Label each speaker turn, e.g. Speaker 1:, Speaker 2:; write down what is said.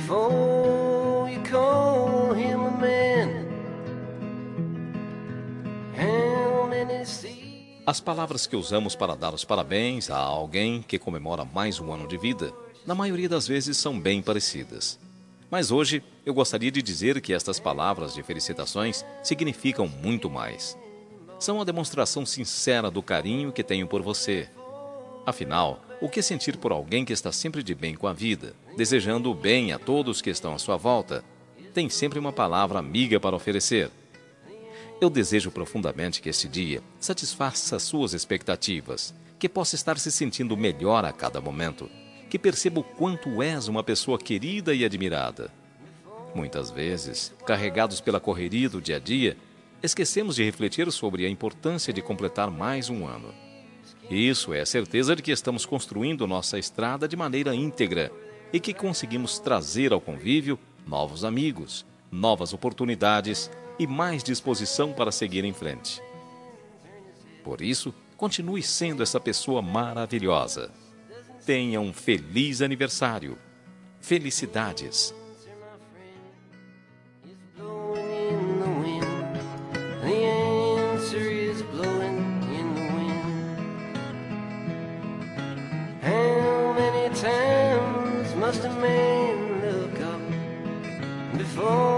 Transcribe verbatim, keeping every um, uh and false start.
Speaker 1: before you call him a man. How many seas...
Speaker 2: As palavras que usamos para dar os parabéns a alguém que comemora mais um ano de vida, na maioria das vezes são bem parecidas. Mas hoje eu gostaria de dizer que estas palavras de felicitações significam muito mais. São a demonstração sincera do carinho que tenho por você. Afinal, o que sentir por alguém que está sempre de bem com a vida, desejando o bem a todos que estão à sua volta, tem sempre uma palavra amiga para oferecer. Eu desejo profundamente que este dia satisfaça suas expectativas, que possa estar se sentindo melhor a cada momento, que perceba o quanto és uma pessoa querida e admirada. Muitas vezes, carregados pela correria do dia a dia, esquecemos de refletir sobre a importância de completar mais um ano. Isso é a certeza de que estamos construindo nossa estrada de maneira íntegra e que conseguimos trazer ao convívio novos amigos, novas oportunidades e mais disposição para seguir em frente. Por isso, continue sendo essa pessoa maravilhosa. Tenha um feliz aniversário. Felicidades!
Speaker 1: Must a man look up before